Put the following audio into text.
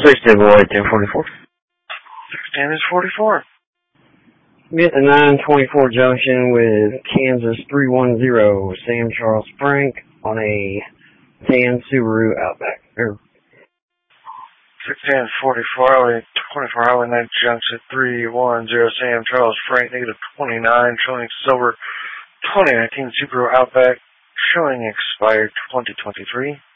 16 Boy, 1044. 16 is 44. Be at the 924 junction with Kansas 310, Sam Charles Frank on a tan Subaru Outback. 16 is 44, Highway 24, Highway 9 junction 310, Sam Charles Frank, negative 29, showing silver 2019 Subaru Outback, showing expired 2023.